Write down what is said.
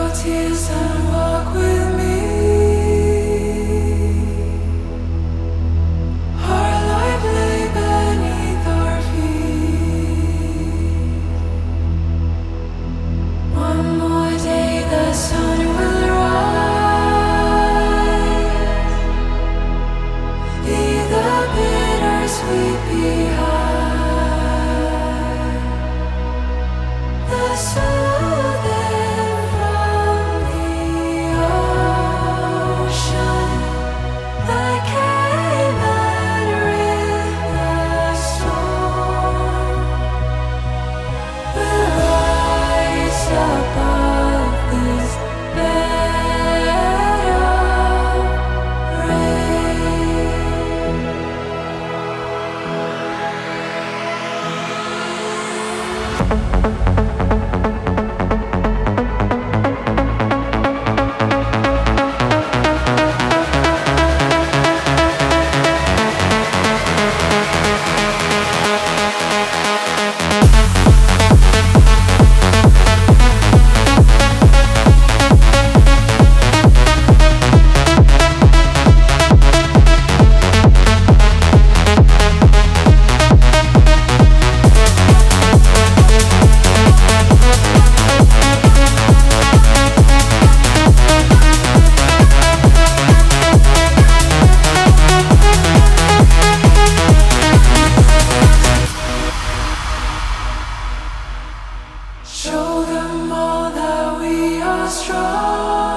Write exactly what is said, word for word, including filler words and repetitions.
tears and walk with me. Our life lay beneath our feet. One more day the sun will rise. Leave the bittersweet behind. The soothing from the ocean, that came and rid the storm, will rise above this bed of rain. Show them all that we are strong.